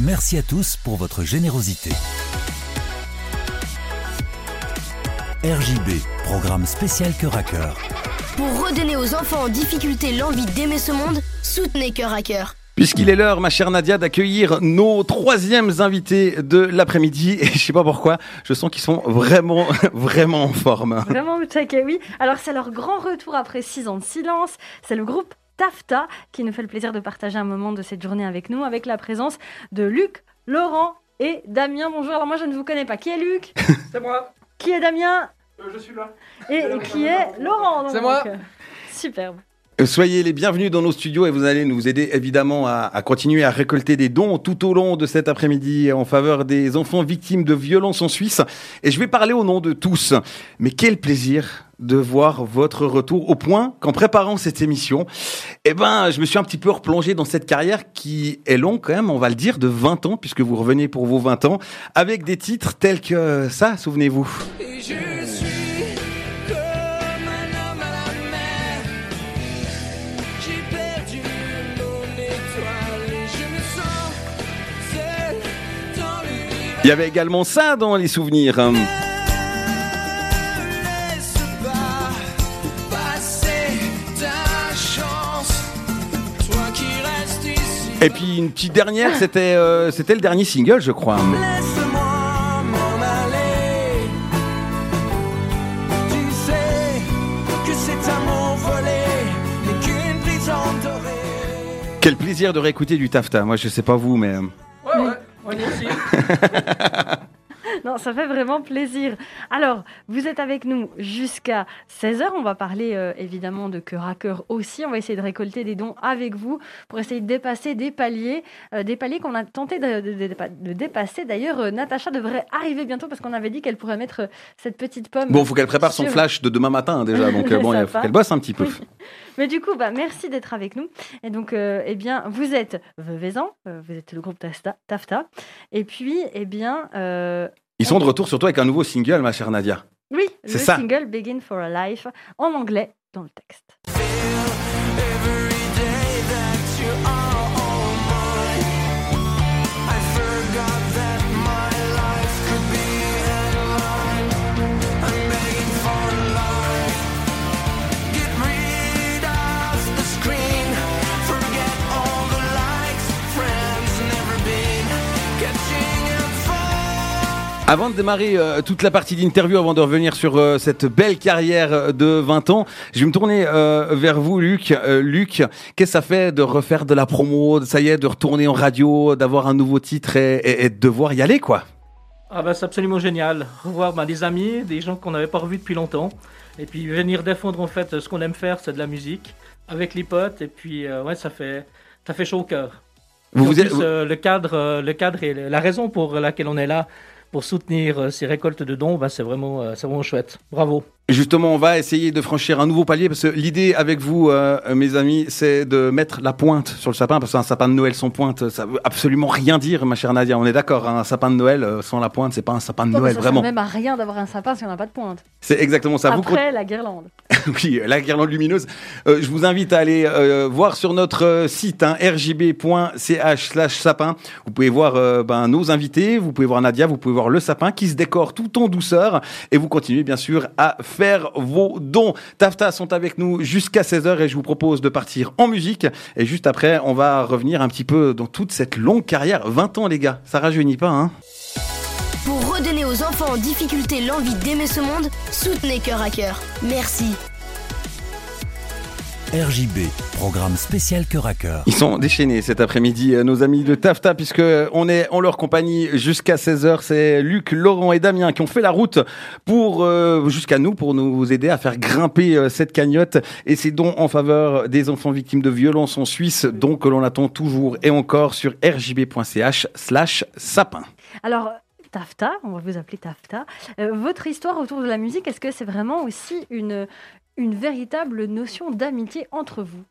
Merci à tous pour votre générosité. RJB, programme spécial Cœur à Cœur. Pour redonner aux enfants en difficulté l'envie d'aimer ce monde, soutenez Cœur à Cœur. Puisqu'il est l'heure, ma chère Nadia, d'accueillir nos troisièmes invités de l'après-midi. Et je sais pas pourquoi, je sens qu'ils sont vraiment en forme. Vraiment au taquet, oui. Alors c'est leur grand retour après 6 ans de silence. C'est le groupe Tafta qui nous fait le plaisir de partager un moment de cette journée avec nous, avec la présence de Luc, Laurent et Damien. Bonjour, alors moi je ne vous connais pas. Qui est Luc ? C'est moi. Qui est Damien ? Je suis là. Et qui est Laurent ? C'est moi. Superbe. Soyez les bienvenus dans nos studios et vous allez nous aider évidemment à continuer à récolter des dons tout au long de cet après-midi en faveur des enfants victimes de violences en Suisse. Et je vais parler au nom de tous. Mais quel plaisir de voir votre retour, au point qu'en préparant cette émission, je me suis un petit peu replongé dans cette carrière qui est longue quand même, on va le dire, de 20 ans, puisque vous revenez pour vos 20 ans, avec des titres tels que ça, souvenez-vous. Et je suis comme un homme à la mer. J'ai perdu mon étoile et je me sens seul dans l'univers. Il y avait également ça dans les souvenirs. Laisse pas passer ta chance, toi qui restes ici. Et puis une petite dernière, c'était le dernier single, je crois. Laisse-moi m'en aller. Tu sais que cet amour volé n'est qu'une prison dorée. Quel plaisir de réécouter du Tafta. Moi, je sais pas vous, mais... Ouais, moi aussi. Non, ça fait vraiment plaisir. Alors, vous êtes avec nous jusqu'à 16h. On va parler évidemment de Cœur à Cœur aussi. On va essayer de récolter des dons avec vous pour essayer de dépasser des paliers qu'on a tenté de dépasser. D'ailleurs, Natacha devrait arriver bientôt parce qu'on avait dit qu'elle pourrait mettre cette petite pomme. Bon, il faut qu'elle prépare son flash de demain matin déjà. Donc, il faut qu'elle bosse un petit peu. Oui. Mais du coup, merci d'être avec nous. Et donc, vous êtes Veuvezan, vous êtes le groupe Tafta. Et puis, Ils sont de retour surtout avec un nouveau single, ma chère Nadia. oui, C'est le ça. single Begin for a Life en anglais dans le texte. Every day that you are all mine, I forgot that my life could be headline. I'm begging for life. Get rid of the screen, forget all the likes, friends never been catching a fire. Avant de démarrer toute la partie d'interview, avant de revenir sur cette belle carrière de 20 ans, je vais me tourner vers vous, Luc. Luc, qu'est-ce que ça fait de refaire de la promo, ça y est, de retourner en radio, d'avoir un nouveau titre et de devoir y aller, quoi? C'est absolument génial. Revoir des amis, des gens qu'on n'avait pas revus depuis longtemps. Et puis venir défendre en fait ce qu'on aime faire, c'est de la musique, avec les potes. Et puis ça fait chaud au cœur. Le cadre et la raison pour laquelle on est là, pour soutenir ces récoltes de dons, c'est vraiment chouette. Bravo. Justement, on va essayer de franchir un nouveau palier parce que l'idée avec vous, mes amis, c'est de mettre la pointe sur le sapin, parce qu'un sapin de Noël sans pointe, ça veut absolument rien dire, ma chère Nadia. On est d'accord, un sapin de Noël sans la pointe, c'est pas un sapin de Noël, vraiment. Ça sert même à rien d'avoir un sapin si on n'a pas de pointe. C'est exactement ça. Après la guirlande. Oui, la guirlande lumineuse. Je vous invite à aller voir sur notre site rjb.ch/sapin. Vous pouvez voir nos invités, vous pouvez voir Nadia, vous pouvez voir le sapin qui se décore tout en douceur et vous continuez bien sûr à faire vos dons. Tafta sont avec nous jusqu'à 16h et je vous propose de partir en musique et juste après on va revenir un petit peu dans toute cette longue carrière. 20 ans les gars, ça rajeunit pas hein. Pour redonner aux enfants en difficulté l'envie d'aimer ce monde, soutenez Cœur à Cœur. Merci. RJB, programme spécial Cœur à Cœur. Ils sont déchaînés cet après-midi, nos amis de Tafta, puisque on est en leur compagnie jusqu'à 16h. C'est Luc, Laurent et Damien qui ont fait la route jusqu'à nous pour nous aider à faire grimper cette cagnotte. Et c'est donc en faveur des enfants victimes de violences en Suisse, donc que l'on attend toujours et encore sur rjb.ch/sapin. Alors, Tafta, on va vous appeler Tafta. Votre histoire autour de la musique, est-ce que c'est vraiment aussi une véritable notion d'amitié entre vous?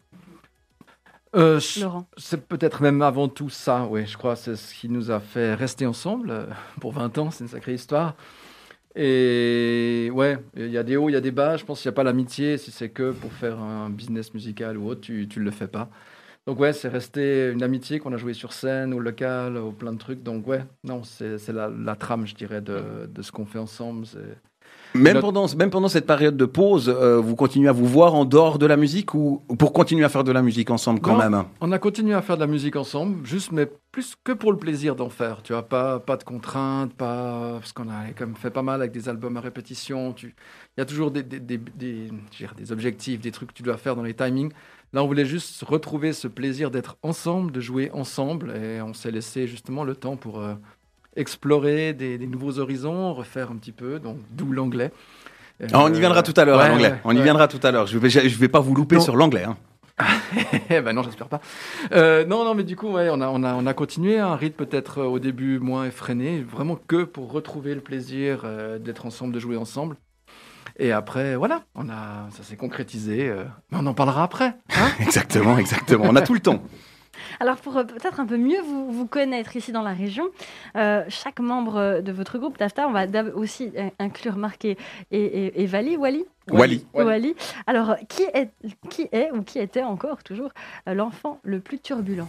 Laurent. C'est peut-être même avant tout ça, oui, je crois, c'est ce qui nous a fait rester ensemble pour 20 ans, c'est une sacrée histoire. Et ouais, il y a des hauts, il y a des bas, je pense qu'il n'y a pas l'amitié, si c'est que pour faire un business musical ou autre, tu ne le fais pas. Donc ouais, c'est resté une amitié qu'on a joué sur scène, au local, au plein de trucs. Donc ouais, non, c'est la trame, je dirais, de ce qu'on fait ensemble. Même pendant cette période de pause, vous continuez à vous voir en dehors de la musique ou pour continuer à faire de la musique ensemble quand même? On a continué à faire de la musique ensemble, juste, mais plus que pour le plaisir d'en faire. Tu vois, pas de contraintes, parce qu'on a quand même fait pas mal avec des albums à répétition. Il y a toujours des objectifs, des trucs que tu dois faire dans les timings. Là, on voulait juste retrouver ce plaisir d'être ensemble, de jouer ensemble, et on s'est laissé justement le temps pour explorer des nouveaux horizons, refaire un petit peu, donc d'où l'anglais. On y viendra tout à l'heure à l'anglais. On y viendra tout à l'heure. Je vais pas vous louper sur l'anglais. Hein. Ben non, j'espère pas. Non, mais du coup, ouais, on a continué à un rythme peut-être au début moins effréné, vraiment que pour retrouver le plaisir d'être ensemble, de jouer ensemble. Et après, voilà, ça s'est concrétisé. Mais on en parlera après. Hein. Exactement. On a tout le temps. Alors, pour peut-être un peu mieux vous connaître ici dans la région, chaque membre de votre groupe TAFTA, on va aussi inclure Marc et Wally. Alors, qui est ou qui était encore toujours l'enfant le plus turbulent?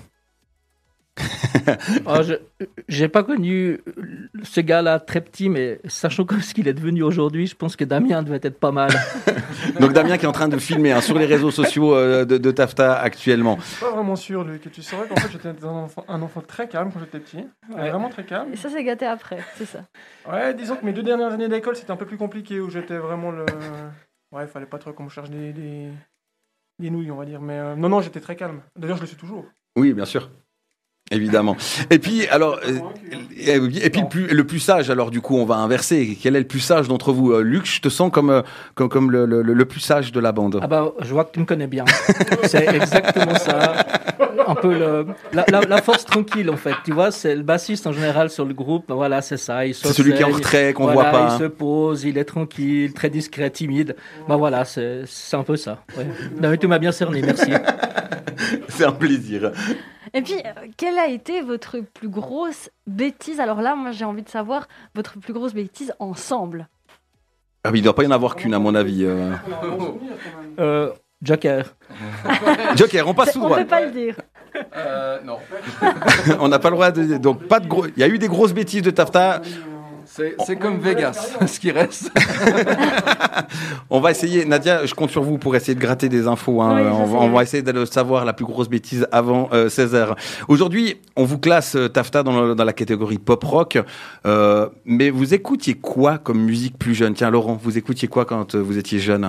J'ai pas connu ce gars-là très petit, mais sachant comme ce qu'il est devenu aujourd'hui, je pense que Damien devait être pas mal. Donc Damien qui est en train de filmer sur les réseaux sociaux de TAFTA actuellement. Je suis pas vraiment sûr que tu saurais qu'en fait j'étais un enfant très calme quand j'étais petit, vraiment très calme. Et ça s'est gâté après, c'est ça. Ouais, disons que mes 2 dernières années d'école c'était un peu plus compliqué, où j'étais vraiment il fallait pas trop qu'on me charge des nouilles, on va dire. Mais non, j'étais très calme. D'ailleurs, je le suis toujours. Oui, bien sûr. Évidemment. Et puis, alors, le plus sage, alors, du coup, on va inverser. Quel est le plus sage d'entre vous? Luc, je te sens comme le plus sage de la bande. Ah bah, je vois que tu me connais bien. C'est exactement ça. Un peu la force tranquille, en fait. Tu vois, c'est le bassiste, en général, sur le groupe. Voilà, c'est ça. C'est celui qui est en retrait, qu'on voit pas. Il se pose, il est tranquille, très discret, timide. Bah voilà, c'est un peu ça. Ouais. Non, mais tu m'as bien cerné, merci. C'est un plaisir. Et puis, quelle a été votre plus grosse bêtise? Alors là, moi, j'ai envie de savoir votre plus grosse bêtise ensemble. Ah oui, il ne doit pas y en avoir qu'une, à mon avis. Joker. Joker, on passe tout droit. On ne peut pas le dire. Non. On n'a pas le droit de... Donc, pas de gros... Il y a eu des grosses bêtises de TAFTA. C'est comme Vegas, ce qui reste. On va essayer, Nadia, je compte sur vous pour essayer de gratter des infos. Hein. Oui, on va essayer de savoir la plus grosse bêtise avant 16h. Aujourd'hui, on vous classe TAFTA dans la catégorie pop-rock. Mais vous écoutiez quoi comme musique plus jeune? Tiens, Laurent, vous écoutiez quoi quand vous étiez jeune?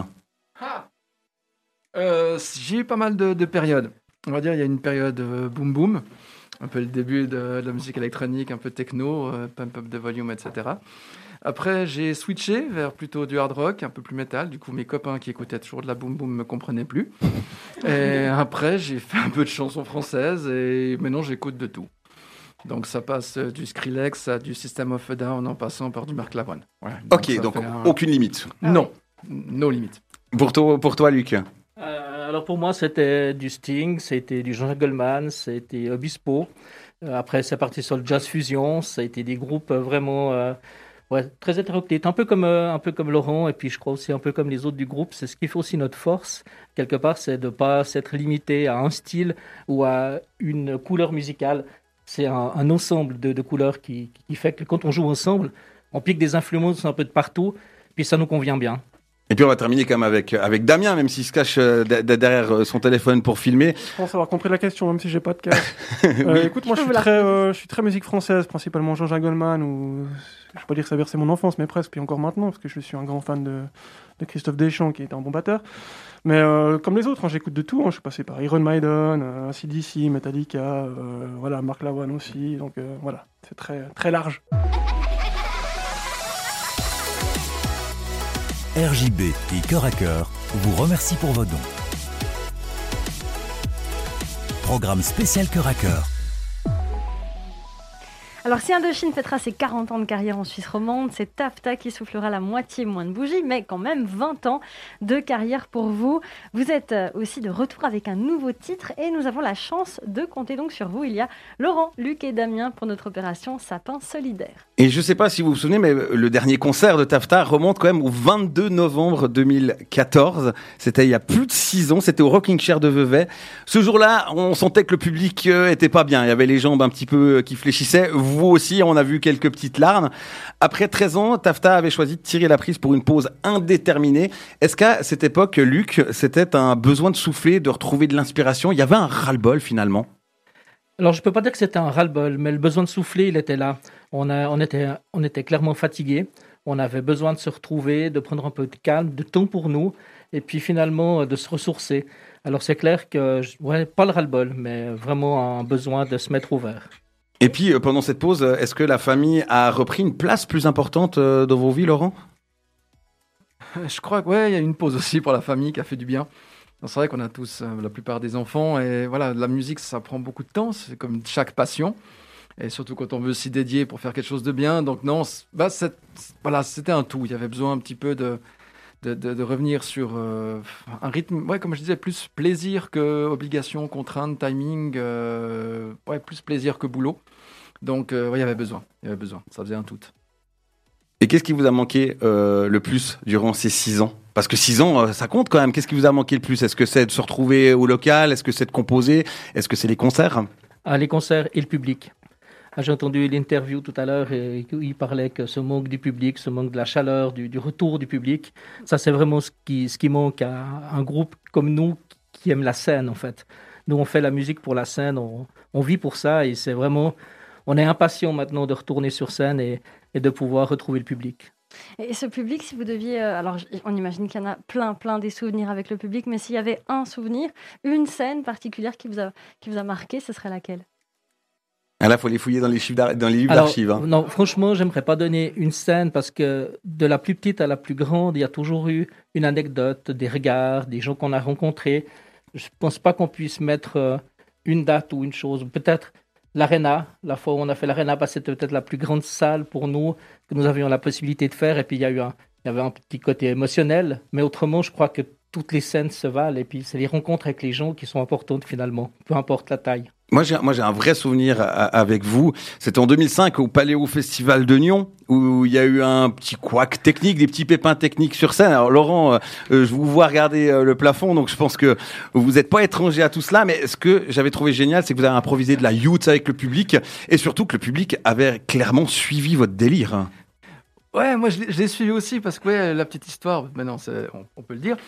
J'ai eu pas mal de périodes. On va dire, il y a une période boom boom. Un peu le début de la musique électronique, un peu techno, pump up the volume, etc. Après, j'ai switché vers plutôt du hard rock, un peu plus métal. Du coup, mes copains qui écoutaient toujours de la boom boom me comprenaient plus. Et après, j'ai fait un peu de chansons françaises et maintenant, j'écoute de tout. Donc, ça passe du Skrillex à du System of a Down en passant par du Marc Lavoine. Voilà. Ok, donc aucune limite. Non, no limite. Pour toi, Luc? Alors pour moi, c'était du Sting, c'était du Jean-Jacques Goldman, c'était Obispo. Après, c'est parti sur le jazz fusion. Ça a été des groupes vraiment très hétéroclites, un peu comme Laurent, et puis je crois aussi un peu comme les autres du groupe. C'est ce qui fait aussi notre force, quelque part, c'est de ne pas s'être limité à un style ou à une couleur musicale. C'est un ensemble de couleurs qui fait que quand on joue ensemble, on pique des influences un peu de partout, puis ça nous convient bien. Et puis on va terminer quand même avec Damien, même s'il se cache derrière son téléphone pour filmer. Je pense avoir compris la question, même si j'ai pas de casque. Écoute, moi je suis très musique française, principalement Jean-Jacques Goldman, ou je vais pas dire que ça a versé mon enfance, mais presque, puis encore maintenant, parce que je suis un grand fan de Christophe Deschamps, qui est un bon batteur. Mais comme les autres, j'écoute de tout. Je suis passé par Iron Maiden, AC/DC, Metallica, voilà, Marc Lavoine aussi. Donc voilà, c'est très, très large. RJB et Cœur à Cœur vous remercie pour vos dons. Programme spécial Cœur à Cœur. Alors, si Indochine fêtera ses 40 ans de carrière en Suisse romande, c'est Tafta qui soufflera la moitié moins de bougies, mais quand même 20 ans de carrière pour vous. Vous êtes aussi de retour avec un nouveau titre et nous avons la chance de compter donc sur vous. Il y a Laurent, Luc et Damien pour notre opération Sapin Solidaire. Et je ne sais pas si vous vous souvenez, mais le dernier concert de Tafta remonte quand même au 22 novembre 2014. C'était il y a plus de 6 ans, c'était au Rocking Chair de Vevey. Ce jour-là, on sentait que le public était pas bien. Il y avait les jambes un petit peu qui fléchissaient. Vous aussi, on a vu quelques petites larmes. Après 13 ans, Tafta avait choisi de tirer la prise pour une pause indéterminée. Est-ce qu'à cette époque, Luc, c'était un besoin de souffler, de retrouver de l'inspiration? Il y avait un ras-le-bol finalement? Alors, je ne peux pas dire que c'était un ras-le-bol, mais le besoin de souffler, il était là. On était clairement fatigués. On avait besoin de se retrouver, de prendre un peu de calme, de temps pour nous, et puis finalement de se ressourcer. Alors, c'est clair que, pas le ras-le-bol, mais vraiment un besoin de se mettre au vert. Et puis, pendant cette pause, est-ce que la famille a repris une place plus importante dans vos vies, Laurent? Je crois qu'il y a une pause aussi pour la famille qui a fait du bien. C'est vrai qu'on a tous, la plupart des enfants, et voilà, la musique, ça prend beaucoup de temps, c'est comme chaque passion, et surtout quand on veut s'y dédier pour faire quelque chose de bien. Donc non, c'était un tout. Il y avait besoin un petit peu de revenir sur un rythme, comme je disais, plus plaisir que obligation, contrainte, timing, plus plaisir que boulot. Donc il y avait besoin, ça faisait un tout. Et qu'est-ce qui vous a manqué le plus durant ces 6 ans? Parce que 6 ans, ça compte quand même. Qu'est-ce qui vous a manqué le plus? Est-ce que c'est de se retrouver au local? Est-ce que c'est de composer? Est-ce que c'est les concerts? Les concerts et le public. J'ai entendu l'interview tout à l'heure et il parlait que ce manque du public, ce manque de la chaleur, du retour du public, ça c'est vraiment ce qui manque à un groupe comme nous qui aime la scène en fait. Nous on fait la musique pour la scène, on vit pour ça et c'est vraiment, on est impatient maintenant de retourner sur scène et de pouvoir retrouver le public. Et ce public, si vous deviez... alors, on imagine qu'il y en a plein des souvenirs avec le public, mais s'il y avait un souvenir, une scène particulière qui vous a marqué, ce serait laquelle? Là, il faut les fouiller dans les livres d'archives. Hein. Non, franchement, j'aimerais pas donner une scène parce que de la plus petite à la plus grande, il y a toujours eu une anecdote, des regards, des gens qu'on a rencontrés. Je pense pas qu'on puisse mettre une date ou une chose. Peut-être l'Arena, la fois où on a fait l'Arena, c'était peut-être la plus grande salle pour nous que nous avions la possibilité de faire. Et puis, il y avait un petit côté émotionnel. Mais autrement, je crois que toutes les scènes se valent. Et puis, c'est les rencontres avec les gens qui sont importantes finalement, peu importe la taille. Moi, j'ai un vrai souvenir avec vous. C'était en 2005 au Paléo Festival de Nyon où il y a eu un petit couac technique, des petits pépins techniques sur scène. Alors Laurent, je vous vois regarder le plafond, donc je pense que vous n'êtes pas étranger à tout cela. Mais ce que j'avais trouvé génial, c'est que vous avez improvisé de la youth avec le public et surtout que le public avait clairement suivi votre délire. Ouais, moi je l'ai suivi aussi parce que la petite histoire, maintenant on peut le dire.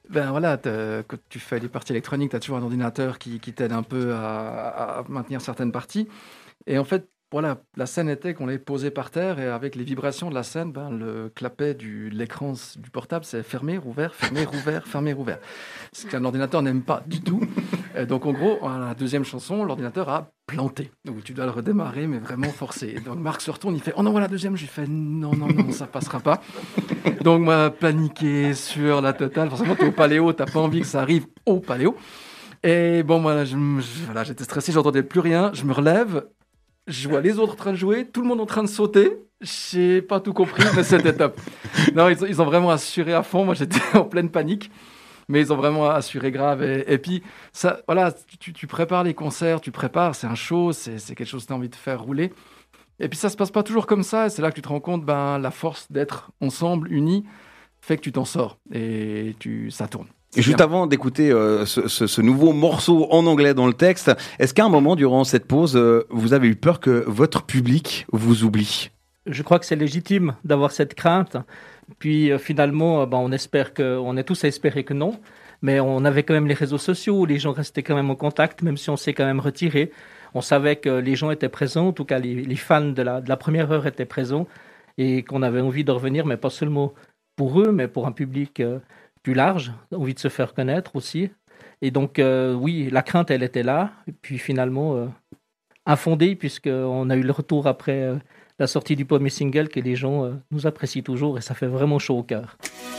Quand tu fais des parties électroniques, tu as toujours un ordinateur qui t'aide un peu à maintenir certaines parties. Et en fait, la scène était qu'on l'ait posée par terre et avec les vibrations de la scène, le clapet de l'écran du portable, c'est fermer, rouvert, fermer, rouvert, fermer, rouvert. Ce qu'un ordinateur n'aime pas du tout. Et donc en gros, à la deuxième chanson, l'ordinateur a planté. Donc tu dois le redémarrer, mais vraiment forcé. Donc Marc se retourne, il fait « Oh non, la deuxième !» J'ai fait « Non, ça passera pas. » Donc moi, paniqué sur la totale. Forcément, tu es au Paléo, tu n'as pas envie que ça arrive au Paléo. Et bon, j'étais stressé, j'entendais plus rien. Je me relève. Je vois les autres en train de jouer, tout le monde en train de sauter. J'ai pas tout compris, mais c'était top. Non, ils ont vraiment assuré à fond. Moi, j'étais en pleine panique, mais ils ont vraiment assuré grave. Et puis, ça, tu prépares les concerts, c'est un show, c'est quelque chose que tu as envie de faire rouler. Et puis, ça se passe pas toujours comme ça. Et c'est là que tu te rends compte, la force d'être ensemble, unis, fait que tu t'en sors et ça tourne. Juste avant d'écouter ce nouveau morceau en anglais dans le texte, est-ce qu'à un moment durant cette pause, vous avez eu peur que votre public vous oublie? Je crois que c'est légitime d'avoir cette crainte. Puis finalement, on est tous à espérer que non. Mais on avait quand même les réseaux sociaux, les gens restaient quand même en contact, même si on s'est quand même retiré. On savait que les gens étaient présents, en tout cas les fans de la première heure étaient présents et qu'on avait envie de revenir, mais pas seulement pour eux, mais pour un public plus large, envie de se faire connaître aussi. Et donc, oui, la crainte, elle était là. Et puis finalement, infondée, puisqu'on a eu le retour après la sortie du premier single que les gens nous apprécient toujours et ça fait vraiment chaud au cœur.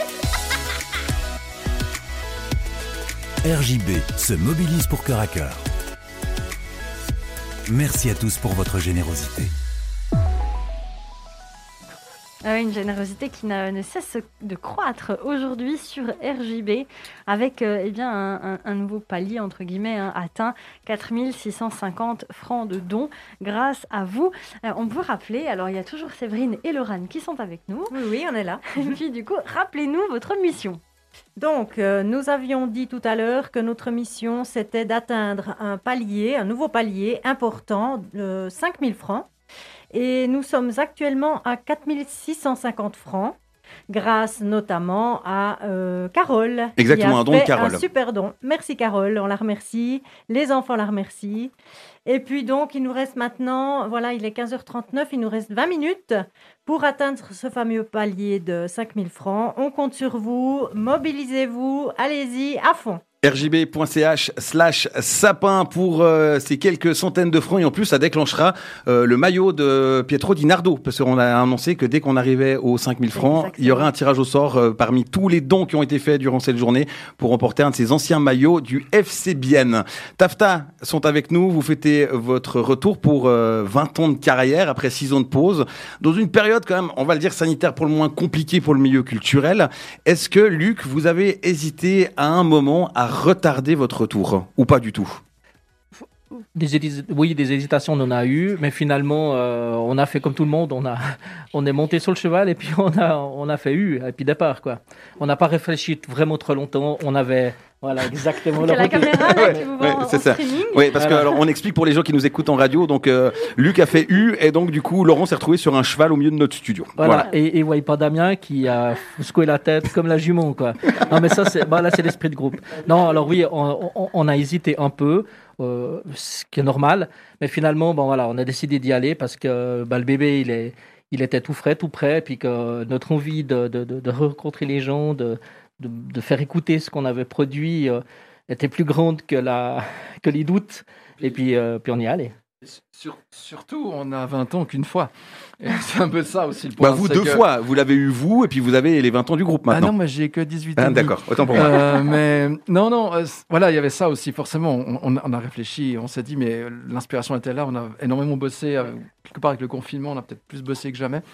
RJB se mobilise pour Cœur à Cœur. Merci à tous pour votre générosité. Une générosité qui ne cesse de croître aujourd'hui sur RJB avec un nouveau palier entre guillemets atteint 4 650 francs de dons grâce à vous. On peut rappeler, alors il y a toujours Séverine et Laurane qui sont avec nous. Oui, on est là. Et puis du coup, rappelez-nous votre mission. Donc, nous avions dit tout à l'heure que notre mission, c'était d'atteindre un nouveau palier important de 5 000 francs. Et nous sommes actuellement à 4 650 francs, grâce notamment à Carole. Exactement, un don de Carole. Un super don. Merci Carole, on la remercie. Les enfants la remercient. Et puis donc, il nous reste maintenant, voilà, il est 15h39, il nous reste 20 minutes pour atteindre ce fameux palier de 5 000 francs. On compte sur vous, mobilisez-vous, allez-y, à fond. rjb.ch/sapin pour ces quelques centaines de francs et en plus ça déclenchera le maillot de Pietro Di Nardo parce qu'on a annoncé que dès qu'on arrivait aux 5000 francs, il y aurait un tirage au sort parmi tous les dons qui ont été faits durant cette journée pour remporter un de ces anciens maillots du FC Bienne. Tafta sont avec nous, vous fêtez votre retour pour 20 ans de carrière après 6 ans de pause dans une période quand même, on va le dire sanitaire pour le moins compliquée pour le milieu culturel. Est-ce que Luc, vous avez hésité à un moment à retarder votre retour ou pas du tout? Des hésitations on en a eu, mais finalement on a fait comme tout le monde, on est monté sur le cheval et puis on a fait et puis départ quoi. On n'a pas réfléchi vraiment trop longtemps, on avait voilà exactement la caméra là, qui vous voit en streaming. Oui, parce que alors, on explique pour les gens qui nous écoutent en radio, donc Luc a fait et donc du coup Laurent s'est retrouvé sur un cheval au milieu de notre studio. Voilà. Et voyez pas Damien qui a secoué la tête comme la jument quoi. Non mais ça c'est là c'est l'esprit de groupe. Non alors oui on a hésité un peu. Ce qui est normal, mais finalement, on a décidé d'y aller parce que le bébé, il était tout frais, tout prêt, et puis que notre envie de rencontrer les gens, de faire écouter ce qu'on avait produit était plus grande que les doutes, et puis on y est allé. Surtout, on a 20 ans qu'une fois. Et c'est un peu ça aussi le point. Vous deux fois, vous l'avez eu vous, et puis vous avez les 20 ans du groupe maintenant. Ah non, moi j'ai que 18 ans. D'accord, autant pour moi. Mais non, voilà, il y avait ça aussi, forcément. On a réfléchi, on s'est dit, mais l'inspiration était là, on a énormément bossé. Quelque part avec le confinement, on a peut-être plus bossé que jamais.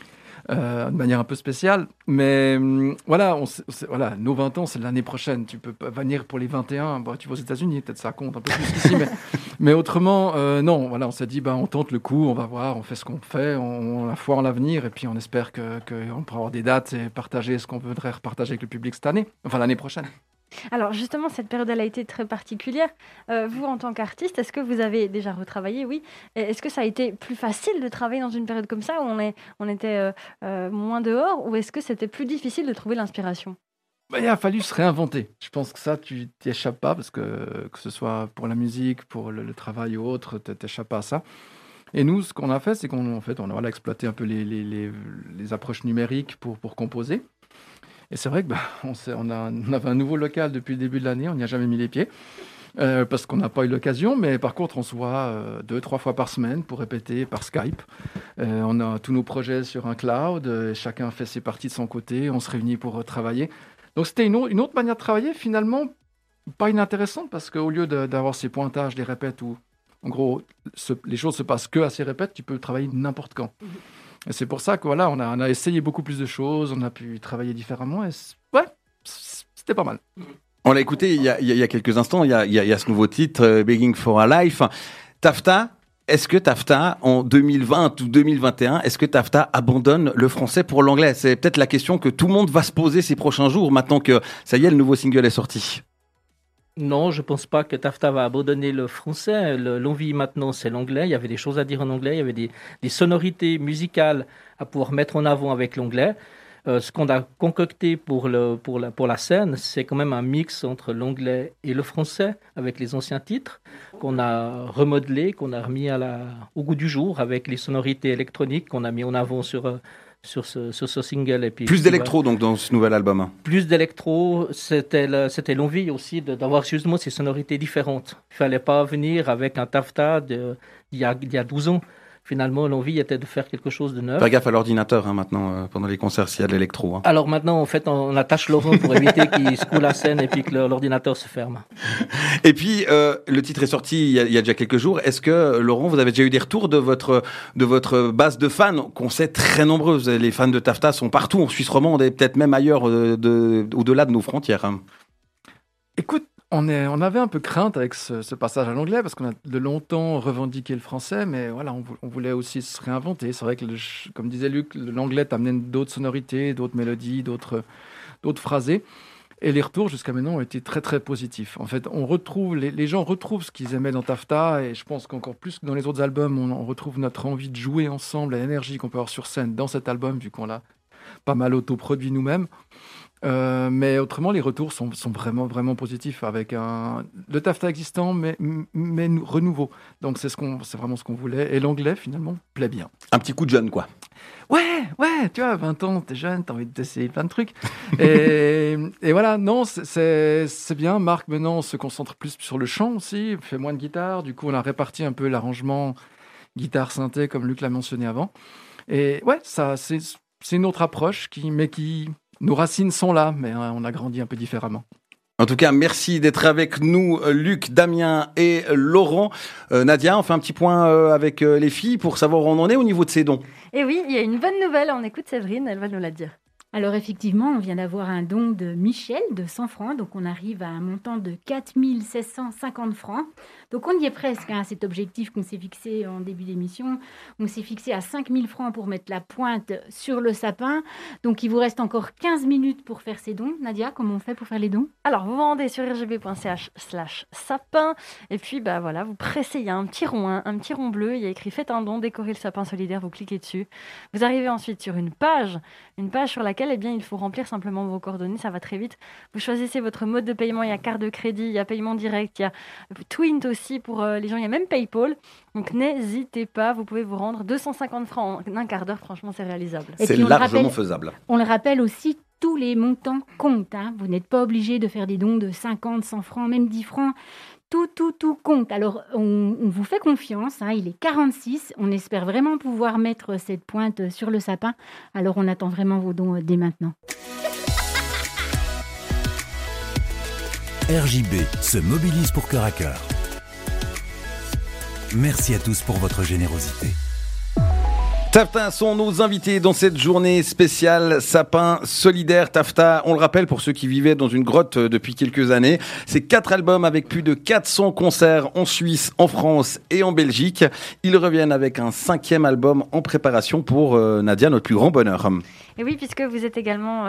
De manière un peu spéciale. Mais voilà, nos 20 ans, c'est l'année prochaine. Tu peux pas venir pour les 21. Tu vas aux États-Unis, peut-être ça compte un peu plus qu'ici. mais autrement, non. Voilà, on s'est dit, on tente le coup, on va voir, on fait ce qu'on fait, on a foi en l'avenir. Et puis on espère qu'on pourra avoir des dates et partager ce qu'on voudrait repartager avec le public cette année. Enfin, l'année prochaine. Alors justement, cette période elle a été très particulière. Vous, en tant qu'artiste, est-ce que vous avez déjà retravaillé? Oui. Est-ce que ça a été plus facile de travailler dans une période comme ça où on était moins dehors, ou est-ce que c'était plus difficile de trouver l'inspiration? Il a fallu se réinventer. Je pense que ça, tu t'y échappes pas parce que ce soit pour la musique, pour le travail ou autre, tu t'échappes pas à ça. Et nous, ce qu'on a fait, c'est qu'on a exploité un peu les approches numériques pour composer. Et c'est vrai que on avait un nouveau local depuis le début de l'année, on n'y a jamais mis les pieds, parce qu'on n'a pas eu l'occasion, mais par contre on se voit 2-3 fois par semaine pour répéter par Skype. On a tous nos projets sur un cloud, chacun fait ses parties de son côté, on se réunit pour travailler. Donc c'était une autre manière de travailler, finalement pas inintéressante, parce qu'au lieu d'avoir ces pointages, des répètes, où en gros les choses se passent que à ces répètes, tu peux travailler n'importe quand. Et c'est pour ça que voilà, on a essayé beaucoup plus de choses, on a pu travailler différemment, et c'était pas mal. On l'a écouté il y a quelques instants, il y a ce nouveau titre, Begging for a Life. Tafta, est-ce que Tafta, en 2020 ou 2021, est-ce que Tafta abandonne le français pour l'anglais? C'est peut-être la question que tout le monde va se poser ces prochains jours, maintenant que ça y est, le nouveau single est sorti. Non, je pense pas que Tafta va abandonner le français. L'envie maintenant, c'est l'anglais. Il y avait des choses à dire en anglais. Il y avait des sonorités musicales à pouvoir mettre en avant avec l'anglais. Ce qu'on a concocté pour la scène, c'est quand même un mix entre l'anglais et le français avec les anciens titres qu'on a remodelés, qu'on a remis au goût du jour avec les sonorités électroniques qu'on a mis en avant sur ce single. Et puis, plus d'électro donc dans ce nouvel album. Plus d'électro, c'était l'envie aussi d'avoir justement ces sonorités différentes. Il fallait pas venir avec un Tafta d'il y a 12 ans. finalement, l'envie était de faire quelque chose de neuf. Faire gaffe à l'ordinateur maintenant, pendant les concerts, s'il y a de l'électro. Alors maintenant, en fait, on attache Laurent pour éviter qu'il secoue la scène et puis que l'ordinateur se ferme. Et puis, le titre est sorti il y a déjà quelques jours. Est-ce que, Laurent, vous avez déjà eu des retours de votre base de fans, qu'on sait très nombreuses? Les fans de Taffeta sont partout en Suisse romande et peut-être même ailleurs, au-delà de nos frontières. Écoute, on avait un peu crainte avec ce passage à l'anglais parce qu'on a de longtemps revendiqué le français, mais voilà, on voulait aussi se réinventer. C'est vrai que, comme disait Luc, l'anglais t'amenait d'autres sonorités, d'autres mélodies, d'autres phrasés. Et les retours jusqu'à maintenant ont été très très positifs. En fait, les gens retrouvent ce qu'ils aimaient dans Taffeta, et je pense qu'encore plus que dans les autres albums, on retrouve notre envie de jouer ensemble, l'énergie qu'on peut avoir sur scène dans cet album, vu qu'on l'a pas mal autoproduit nous-mêmes. Mais autrement, les retours sont vraiment, vraiment positifs avec le Taffeta existant, mais renouveau. Donc c'est vraiment ce qu'on voulait. Et l'anglais, finalement, plaît bien. Un petit coup de jeune, quoi. Ouais, tu vois, 20 ans, t'es jeune, t'as envie d'essayer plein de trucs. Et voilà, non, c'est bien. Marc, maintenant, se concentre plus sur le chant aussi, fait moins de guitare. Du coup, on a réparti un peu l'arrangement guitare-synthé, comme Luc l'a mentionné avant. Et ouais, ça, c'est une autre approche nos racines sont là, mais on a grandi un peu différemment. En tout cas, merci d'être avec nous, Luc, Damien et Laurent. Nadia, on fait un petit point avec les filles pour savoir où on en est au niveau de ces dons. Et oui, il y a une bonne nouvelle. On écoute Séverine, elle va nous la dire. Alors effectivement, on vient d'avoir un don de Michel de 100 francs, donc on arrive à un montant de 4 750 francs. Donc on y est presque, cet objectif qu'on s'est fixé en début d'émission. On s'est fixé à 5 000 francs pour mettre la pointe sur le sapin. Donc il vous reste encore 15 minutes pour faire ces dons. Nadia, comment on fait pour faire les dons? Alors vous vous rendez sur rgb.ch/sapin et puis voilà, vous pressez, il y a un petit rond bleu, il y a écrit faites un don, décorez le sapin solidaire, vous cliquez dessus. Vous arrivez ensuite sur une page sur laquelle il faut remplir simplement vos coordonnées, ça va très vite. Vous choisissez votre mode de paiement, il y a carte de crédit, il y a paiement direct, il y a Twint aussi pour les gens, il y a même PayPal. Donc n'hésitez pas, vous pouvez vous rendre 250 francs en un quart d'heure, franchement c'est réalisable. C'est largement faisable. On le rappelle aussi, tous les montants comptent. Vous n'êtes pas obligé de faire des dons de 50, 100 francs, même 10 francs. Tout compte. Alors, on vous fait confiance. Il est 46. On espère vraiment pouvoir mettre cette pointe sur le sapin. Alors, on attend vraiment vos dons dès maintenant. RJB se mobilise pour Cœur à Cœur. Merci à tous pour votre générosité. Taffeta sont nos invités dans cette journée spéciale Sapin solidaire. Taffeta, on le rappelle pour ceux qui vivaient dans une grotte depuis quelques années, c'est 4 albums avec plus de 400 concerts en Suisse, en France et en Belgique. Ils reviennent avec un 5e album en préparation pour Nadia, notre plus grand bonheur. Et oui, puisque vous êtes également...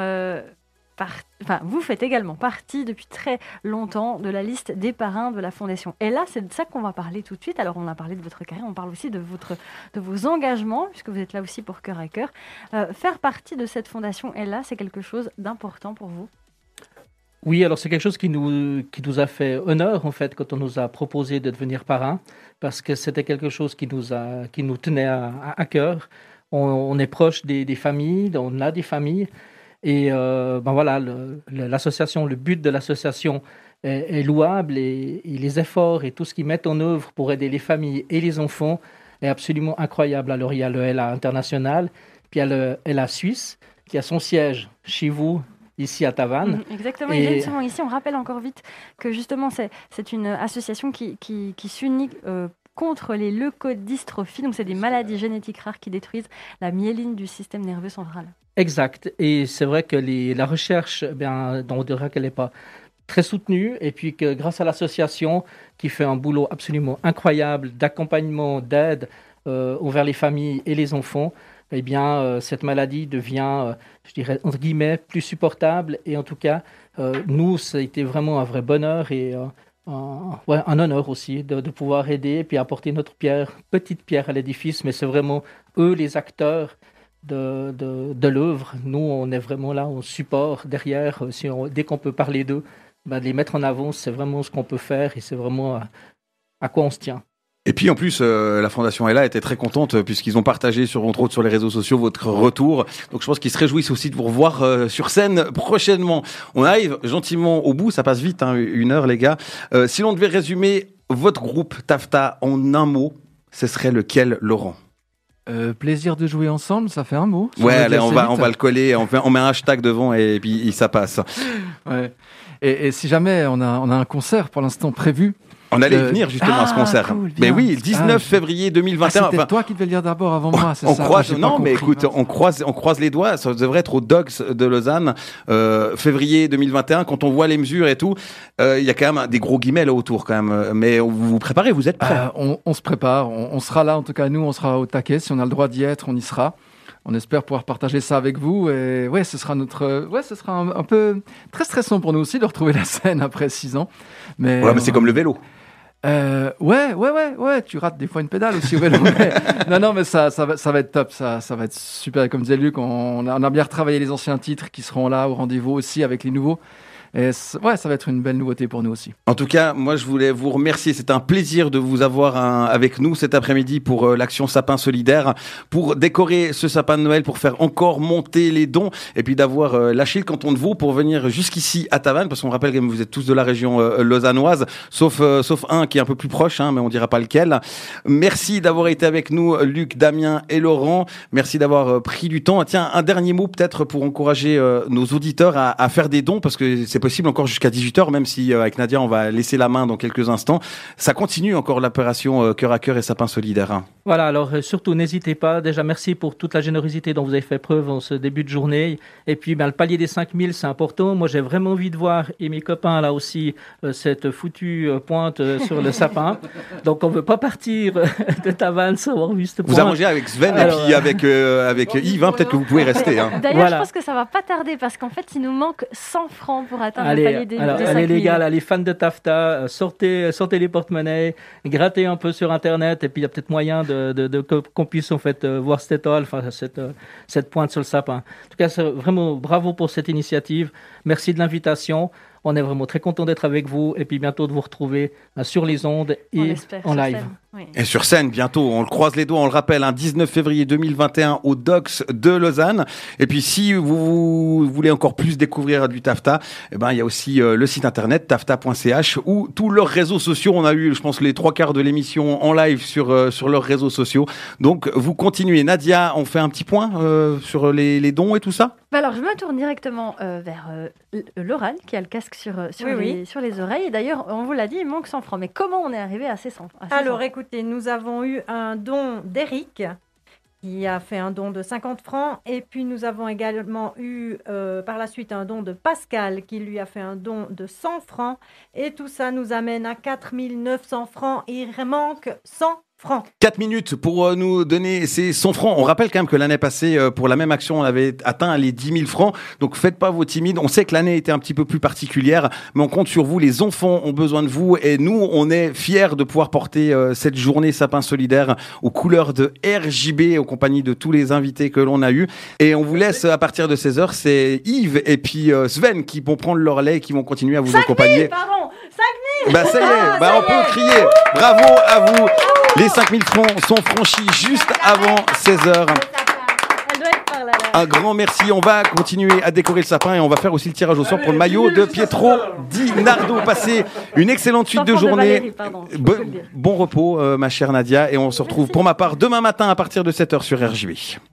vous faites également partie depuis très longtemps de la liste des parrains de la Fondation. Et là, c'est de ça qu'on va parler tout de suite. Alors, on a parlé de votre carrière, on parle aussi de vos engagements, puisque vous êtes là aussi pour Cœur à Cœur. Faire partie de cette fondation, et là, c'est quelque chose d'important pour vous? Oui, alors c'est quelque chose qui nous a fait honneur, en fait, quand on nous a proposé de devenir parrain, parce que c'était quelque chose qui nous tenait à cœur. On est proche des familles, on a des familles. Et l'association, le but de l'association est louable et les efforts et tout ce qu'ils mettent en œuvre pour aider les familles et les enfants est absolument incroyable. Alors il y a le LA international, puis il y a le LA suisse qui a son siège chez vous, ici à Tavannes. Exactement, et justement ici on rappelle encore vite que justement c'est une association qui s'unit contre les leucodystrophies, donc c'est des maladies génétiques rares qui détruisent la myéline du système nerveux central. Exact, et c'est vrai que la recherche, on dirait qu'elle n'est pas très soutenue, et puis que grâce à l'association qui fait un boulot absolument incroyable d'accompagnement, d'aide envers les familles et les enfants, cette maladie devient, je dirais, entre guillemets, plus supportable, et en tout cas, nous, ça a été vraiment un vrai bonheur et un honneur aussi de pouvoir aider et puis apporter notre petite pierre à l'édifice, mais c'est vraiment eux les acteurs de l'œuvre. Nous, on est vraiment là, on support derrière. Dès qu'on peut parler d'eux, de les mettre en avant, c'est vraiment ce qu'on peut faire et c'est vraiment à quoi on se tient. Et puis en plus, la Fondation Ella était très contente puisqu'ils ont partagé entre autres sur les réseaux sociaux votre retour. Donc je pense qu'ils se réjouissent aussi de vous revoir sur scène prochainement. On arrive gentiment au bout, ça passe vite, 1 heure les gars. Si l'on devait résumer votre groupe Taffeta en un mot, ce serait lequel, Laurent ? Plaisir de jouer ensemble, ça fait un mot. Ouais, allez, on va le coller, on met un hashtag devant et puis ça passe. Ouais. Et si jamais on a un concert pour l'instant prévu. On allait y venir justement à ce concert. Cool, mais oui, le 19 février 2021. C'était toi qui devais le dire d'abord avant moi, c'est ça? Croise, non, mais écoute, on croise les doigts. Ça devrait être au Dogs de Lausanne, février 2021. Quand on voit les mesures et tout, il y a quand même des gros guillemets là autour quand même. Mais vous vous préparez, vous êtes prêts? On se prépare, on sera là. En tout cas, nous, on sera au taquet. Si on a le droit d'y être, on y sera. On espère pouvoir partager ça avec vous. Et ouais, ce sera un peu très stressant pour nous aussi de retrouver la scène après 6 ans. Mais c'est comme le vélo. Ouais, tu rates des fois une pédale aussi au vélo. Mais ça va être top, ça va être super. Comme disait Luc, on a bien retravaillé les anciens titres qui seront là au rendez-vous aussi avec les nouveaux. Et ça va être une belle nouveauté pour nous aussi. En tout cas, moi, je voulais vous remercier. C'est un plaisir de vous avoir avec nous cet après-midi pour l'action Sapin Solidaire, pour décorer ce sapin de Noël, pour faire encore monter les dons, et puis d'avoir lâché le canton de Vaud pour venir jusqu'ici à Tavannes, parce qu'on rappelle que vous êtes tous de la région lausannoise, sauf un qui est un peu plus proche, mais on dira pas lequel. Merci d'avoir été avec nous, Luc, Damien et Laurent. Merci d'avoir pris du temps. Tiens, un dernier mot peut-être pour encourager nos auditeurs à faire des dons, parce que c'est possible encore jusqu'à 18h, même si avec Nadia on va laisser la main dans quelques instants. Ça continue encore l'opération Cœur à Cœur et Sapin Solidaire. Voilà, alors surtout n'hésitez pas. Déjà merci pour toute la générosité dont vous avez fait preuve en ce début de journée. Et puis le palier des 5000, c'est important. Moi j'ai vraiment envie de voir, et mes copains là aussi, cette foutue pointe sur le sapin. Donc on ne veut pas partir de Tavannes sans avoir vu cette pointe. Vous arrangez avec Sven et puis avec Yves, peut-être que vous pouvez rester. D'ailleurs, je pense que ça ne va pas tarder parce qu'en fait il nous manque 100 francs pour atteindre le palier des 5000. Allez les gars, les fans de Tafta, sortez les porte-monnaies, grattez un peu sur Internet et puis il y a peut-être moyen qu'on puisse en fait voir cette étoile, cette pointe sur le sapin. En tout cas, c'est vraiment bravo pour cette initiative. Merci de l'invitation. On est vraiment très content d'être avec vous et puis bientôt de vous retrouver sur les ondes et en live. Oui. Et sur scène bientôt, on le croise les doigts, on le rappelle, 19 février 2021 au Docs de Lausanne. Et puis si vous voulez encore plus découvrir du Tafta, il y a aussi le site internet tafta.ch ou tous leurs réseaux sociaux. On a eu, je pense, les 3/4 de l'émission en live sur leurs réseaux sociaux. Donc vous continuez. Nadia, on fait un petit point sur les dons et tout ça? Alors je me tourne directement vers Laurent qui a le casque sur les oreilles. Et d'ailleurs, on vous l'a dit, il manque 100 francs. Mais comment on est arrivé à ces 100 francs? Alors écoutez, nous avons eu un don d'Eric qui a fait un don de 50 francs. Et puis nous avons également eu par la suite un don de Pascal qui lui a fait un don de 100 francs. Et tout ça nous amène à 4 900 francs. Il manque 100 francs. 4 minutes pour nous donner ces 100 francs. On rappelle quand même que l'année passée, pour la même action, on avait atteint les 10 000 francs. Donc faites pas vos timides. On sait que l'année était un petit peu plus particulière, mais on compte sur vous. Les enfants ont besoin de vous et nous, on est fiers de pouvoir porter cette journée Sapin Solidaire aux couleurs de RJB, en compagnie de tous les invités que l'on a eus. Et on vous laisse à partir de 16h. C'est Yves et puis Sven qui vont prendre leur lait et qui vont continuer à vous accompagner. 5 000 ça y est, on peut crier. Bravo à vous. Les 5 000 francs sont franchis juste avant 16h. Un grand merci. On va continuer à décorer le sapin et on va faire aussi le tirage au sort pour le maillot de Pietro Di Nardo. Passez une excellente suite de journée. Bon repos, ma chère Nadia. Et on se retrouve pour ma part demain matin à partir de 7h sur RJB.